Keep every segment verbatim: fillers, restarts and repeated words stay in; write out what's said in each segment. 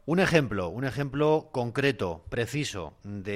Un ejemplo, un ejemplo concreto, preciso,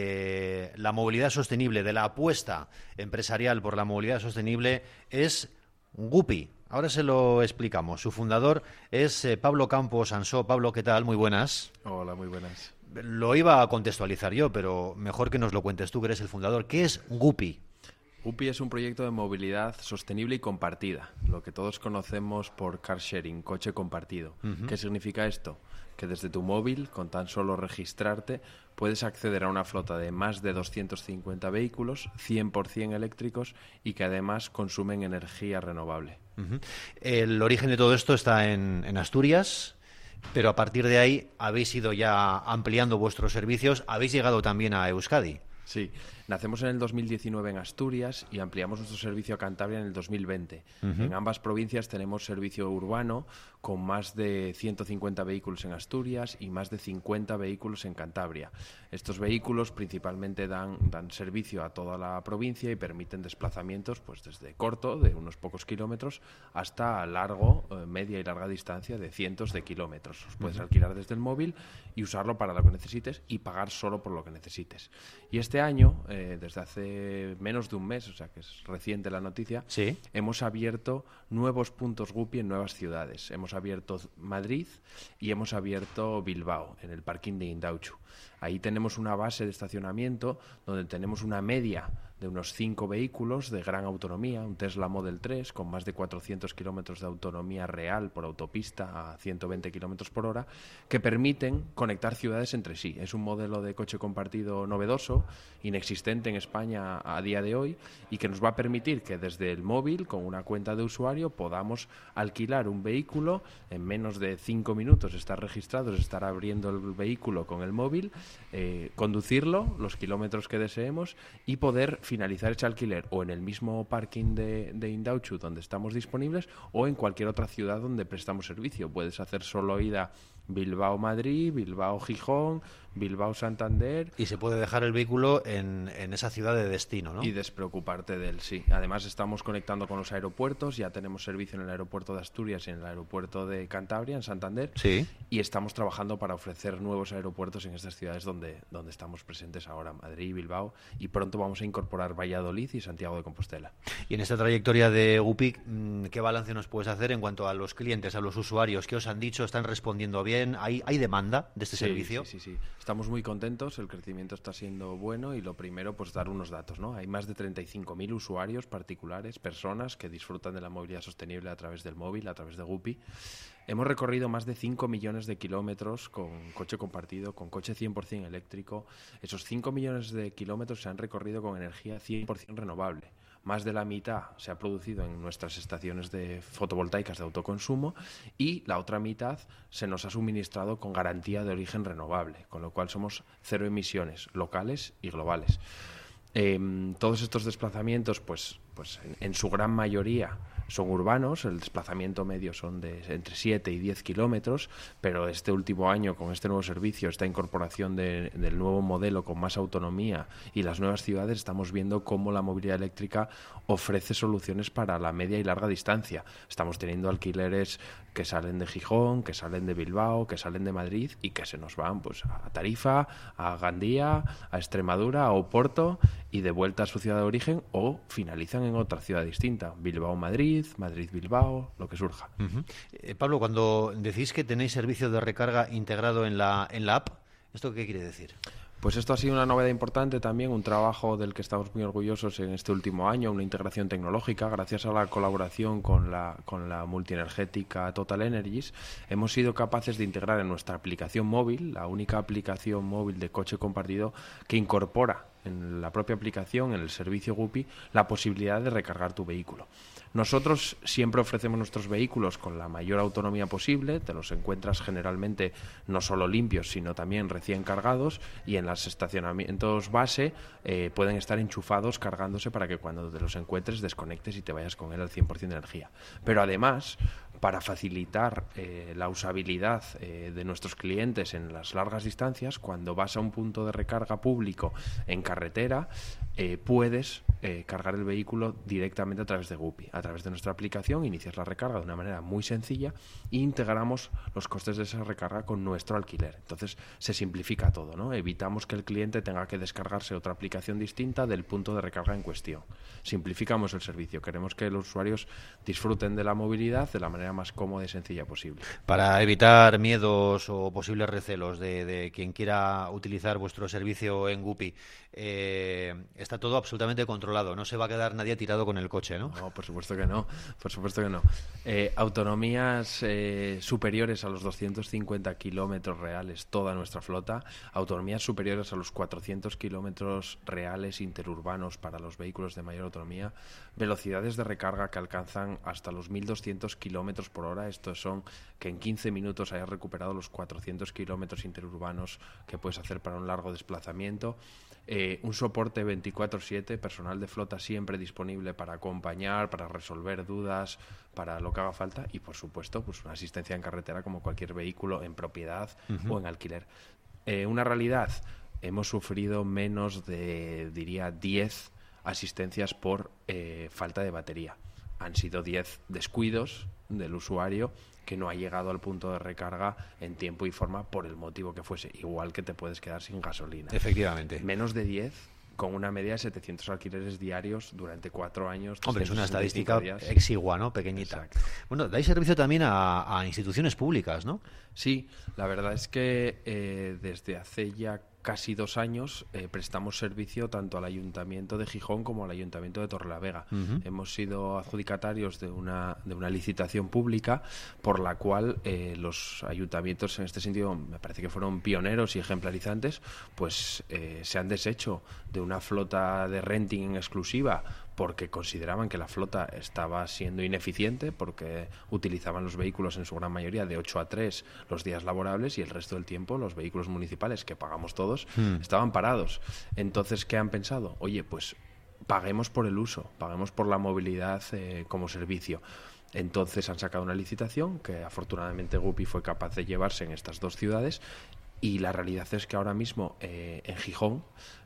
de la movilidad sostenible, de la apuesta empresarial por la movilidad sostenible es Guppy. Ahora se lo explicamos. Su fundador es eh, Pablo Campos Ansó. Pablo, ¿qué tal? Muy buenas. Hola, muy buenas. Lo iba a contextualizar yo, pero mejor que nos lo cuentes tú, que eres el fundador. ¿Qué es Guppy? Guppy es un proyecto de movilidad sostenible y compartida, lo que todos conocemos por car sharing, coche compartido. Uh-huh. ¿Qué significa esto? Que desde tu móvil, con tan solo registrarte, puedes acceder a una flota de más de doscientos cincuenta vehículos, cien por ciento eléctricos y que además consumen energía renovable. Uh-huh. El origen de todo esto está en, en Asturias, pero a partir de ahí habéis ido ya ampliando vuestros servicios, habéis llegado también a Euskadi. Sí, nacemos en el dos mil diecinueve en Asturias y ampliamos nuestro servicio a Cantabria en el dos mil veinte. Uh-huh. En ambas provincias tenemos servicio urbano con más de ciento cincuenta vehículos en Asturias y más de cincuenta vehículos en Cantabria. Estos vehículos principalmente dan, dan servicio a toda la provincia y permiten desplazamientos pues desde corto, de unos pocos kilómetros, hasta largo, eh, media y larga distancia de cientos de kilómetros. Los puedes uh-huh. alquilar desde el móvil y usarlo para lo que necesites y pagar solo por lo que necesites. Y este año, eh, desde hace menos de un mes, o sea que es reciente la noticia, ¿sí? Hemos abierto nuevos puntos Guppy en nuevas ciudades. Hemos abierto Madrid y hemos abierto Bilbao, en el parking de Indautxu. Ahí tenemos una base de estacionamiento donde tenemos una media de unos cinco vehículos de gran autonomía, un Tesla Model tres con más de cuatrocientos kilómetros de autonomía real por autopista a ciento veinte kilómetros por hora, que permiten conectar ciudades entre sí. Es un modelo de coche compartido novedoso, inexistente en España a día de hoy, y que nos va a permitir que desde el móvil, con una cuenta de usuario, podamos alquilar un vehículo en menos de cinco minutos, estar registrados, estar abriendo el vehículo con el móvil, eh, conducirlo los kilómetros que deseemos y poder finalizar ese alquiler o en el mismo parking de, de Indautxu donde estamos disponibles o en cualquier otra ciudad donde prestamos servicio. Puedes hacer solo ida Bilbao-Madrid, Bilbao-Gijón, Bilbao-Santander. Y se puede dejar el vehículo en, en esa ciudad de destino, ¿no? Y despreocuparte de él, sí. Además estamos conectando con los aeropuertos, ya tenemos servicio en el aeropuerto de Asturias y en el aeropuerto de Cantabria, en Santander. Sí. Y estamos trabajando para ofrecer nuevos aeropuertos en estas ciudades donde, donde estamos presentes ahora, Madrid, Bilbao, y pronto vamos a incorporar Valladolid y Santiago de Compostela. Y en esta trayectoria de Guppy, ¿qué balance nos puedes hacer en cuanto a los clientes, a los usuarios? ¿Qué os han dicho? ¿Están respondiendo bien? ¿Hay, hay demanda de este sí, servicio? Sí, sí, sí. Estamos muy contentos, el crecimiento está siendo bueno y lo primero, pues dar unos datos, ¿no? Hay más de treinta y cinco mil usuarios particulares, personas que disfrutan de la movilidad sostenible a través del móvil, a través de Guppy. Hemos recorrido más de cinco millones de kilómetros con coche compartido, con coche cien por ciento eléctrico. Esos cinco millones de kilómetros se han recorrido con energía cien por ciento renovable. Más de la mitad se ha producido en nuestras estaciones de fotovoltaicas de autoconsumo y la otra mitad se nos ha suministrado con garantía de origen renovable, con lo cual somos cero emisiones locales y globales. Eh, todos estos desplazamientos, pues, pues en, en su gran mayoría son urbanos, el desplazamiento medio son de entre siete y diez kilómetros, pero este último año con este nuevo servicio, esta incorporación de, del nuevo modelo con más autonomía y las nuevas ciudades, estamos viendo cómo la movilidad eléctrica ofrece soluciones para la media y larga distancia. Estamos teniendo alquileres que salen de Gijón, que salen de Bilbao, que salen de Madrid y que se nos van pues a Tarifa, a Gandía, a Extremadura, a Oporto y de vuelta a su ciudad de origen o finalizan en otra ciudad distinta, Bilbao-Madrid, Madrid-Bilbao, lo que surja. Uh-huh. Eh, Pablo, cuando decís que tenéis servicio de recarga integrado en la, en la app, ¿esto qué quiere decir? Pues esto ha sido una novedad importante también, un trabajo del que estamos muy orgullosos en este último año, una integración tecnológica. Gracias a la colaboración con la, con la multienergética Total Energies, hemos sido capaces de integrar en nuestra aplicación móvil, la única aplicación móvil de coche compartido que incorpora en la propia aplicación, en el servicio Guppy, la posibilidad de recargar tu vehículo. Nosotros siempre ofrecemos nuestros vehículos con la mayor autonomía posible, te los encuentras generalmente no solo limpios, sino también recién cargados, y en los estacionamientos base eh, pueden estar enchufados cargándose para que cuando te los encuentres desconectes y te vayas con él al cien por ciento de energía. Pero además, para facilitar eh, la usabilidad eh, de nuestros clientes en las largas distancias, cuando vas a un punto de recarga público en carretera, eh, puedes eh, cargar el vehículo directamente a través de Guppy. A través de nuestra aplicación inicias la recarga de una manera muy sencilla e integramos los costes de esa recarga con nuestro alquiler. Entonces se simplifica todo, ¿no? Evitamos que el cliente tenga que descargarse otra aplicación distinta del punto de recarga en cuestión. Simplificamos el servicio. Queremos que los usuarios disfruten de la movilidad de la manera más cómoda y sencilla posible. Para evitar miedos o posibles recelos de, de quien quiera utilizar vuestro servicio en Guppy, eh, está todo absolutamente controlado. No se va a quedar nadie tirado con el coche, ¿no? No, por supuesto que no. Por supuesto que no. Eh, autonomías eh, superiores a los doscientos cincuenta kilómetros reales, toda nuestra flota. Autonomías superiores a los cuatrocientos kilómetros reales interurbanos para los vehículos de mayor autonomía. Velocidades de recarga que alcanzan hasta los mil doscientos kilómetros por hora. Estos son que en quince minutos hayas recuperado los cuatrocientos kilómetros interurbanos que puedes hacer para un largo desplazamiento. Eh, un soporte veinticuatro siete, personal de flota siempre disponible para acompañar, para resolver dudas, para lo que haga falta, y por supuesto pues una asistencia en carretera como cualquier vehículo en propiedad uh-huh. o en alquiler. Eh, una realidad, hemos sufrido menos de, diría, diez asistencias por eh, falta de batería. Han sido diez descuidos del usuario que no ha llegado al punto de recarga en tiempo y forma por el motivo que fuese. Igual que te puedes quedar sin gasolina. Efectivamente. Menos de diez, con una media de setecientos alquileres diarios durante cuatro años. Hombre, es una estadística días. exigua, ¿no? Pequeñita. Exacto. Bueno, dais servicio también a, a instituciones públicas, ¿no? Sí, la verdad es que eh, desde hace ya casi dos años eh, prestamos servicio tanto al Ayuntamiento de Gijón como al Ayuntamiento de Torrelavega. Uh-huh. Hemos sido adjudicatarios de una, de una licitación pública por la cual eh, los ayuntamientos, en este sentido, me parece que fueron pioneros y ejemplarizantes, pues eh, se han deshecho de una flota de renting en exclusiva porque consideraban que la flota estaba siendo ineficiente, porque utilizaban los vehículos en su gran mayoría de ocho a tres los días laborables y el resto del tiempo los vehículos municipales que pagamos todos mm. estaban parados. Entonces, ¿qué han pensado? Oye, pues paguemos por el uso, paguemos por la movilidad eh, como servicio. Entonces han sacado una licitación que afortunadamente Guppy fue capaz de llevarse en estas dos ciudades, y la realidad es que ahora mismo eh, en Gijón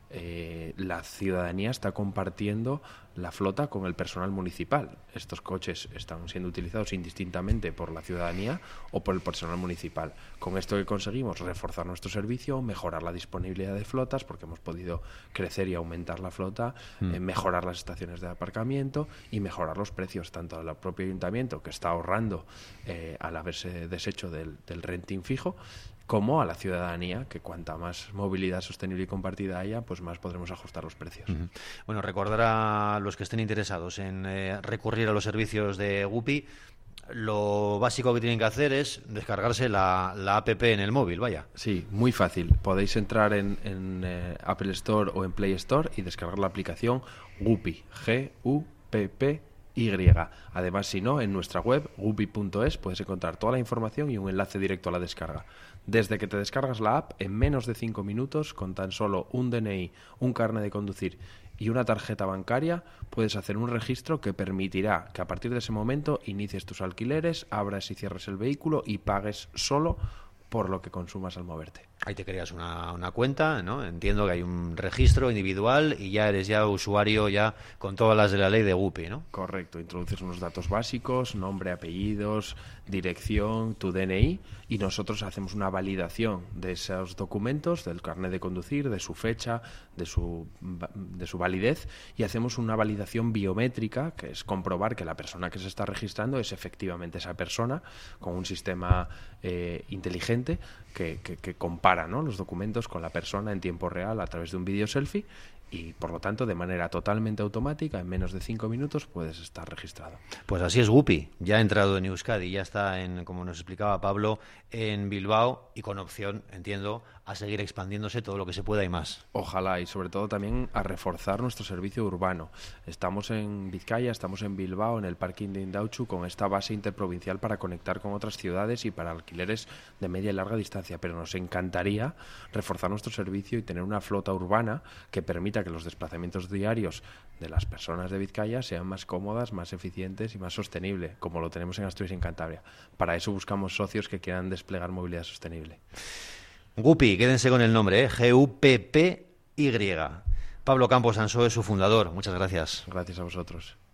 Eh, la ciudadanía está compartiendo la flota con el personal municipal. Estos coches están siendo utilizados indistintamente por la ciudadanía o por el personal municipal. Con esto que conseguimos reforzar nuestro servicio, mejorar la disponibilidad de flotas, porque hemos podido crecer y aumentar la flota, mm. eh, mejorar las estaciones de aparcamiento y mejorar los precios, tanto al propio ayuntamiento, que está ahorrando eh, al haberse deshecho del, del renting fijo, como a la ciudadanía, que cuanta más movilidad sostenible y compartida haya, pues más podremos ajustar los precios. Uh-huh. Bueno, recordar a los que estén interesados en eh, recurrir a los servicios de Guppy, lo básico que tienen que hacer es descargarse la, la app en el móvil, vaya. Sí, muy fácil. Podéis entrar en, en eh, Apple Store o en Play Store y descargar la aplicación Guppy, G U P P Y. Además, si no, en nuestra web guppy punto es puedes encontrar toda la información y un enlace directo a la descarga. Desde que te descargas la app, en menos de cinco minutos, con tan solo un D N I, un carnet de conducir y una tarjeta bancaria, puedes hacer un registro que permitirá que a partir de ese momento inicies tus alquileres, abras y cierres el vehículo y pagues solo por lo que consumas al moverte. Ahí te creas una, una cuenta, ¿no? Entiendo que hay un registro individual y ya eres ya usuario ya con todas las de la ley de Guppy, ¿no? Correcto, introduces unos datos básicos, nombre, apellidos, dirección, tu D N I, y nosotros hacemos una validación de esos documentos, del carnet de conducir, de su fecha, de su, de su validez, y hacemos una validación biométrica, que es comprobar que la persona que se está registrando es efectivamente esa persona, con un sistema eh, inteligente que, que, que compara, ¿no?, los documentos con la persona en tiempo real a través de un vídeo selfie, y por lo tanto de manera totalmente automática en menos de cinco minutos puedes estar registrado. Pues así es Guppy, ya ha entrado en Euskadi, ya está, en, como nos explicaba Pablo, en Bilbao, y con opción, entiendo, a seguir expandiéndose todo lo que se pueda y más. Ojalá, y sobre todo también a reforzar nuestro servicio urbano. Estamos en Vizcaya, estamos en Bilbao, en el parking de Indautxu, con esta base interprovincial para conectar con otras ciudades y para alquileres de media y larga distancia, pero nos encantaría reforzar nuestro servicio y tener una flota urbana que permita permita que los desplazamientos diarios de las personas de Vizcaya sean más cómodas, más eficientes y más sostenibles, como lo tenemos en Asturias y en Cantabria. Para eso buscamos socios que quieran desplegar movilidad sostenible. Guppy, quédense con el nombre, ¿eh? G U P P Y. Pablo Campos Ansó es su fundador. Muchas gracias. Gracias a vosotros.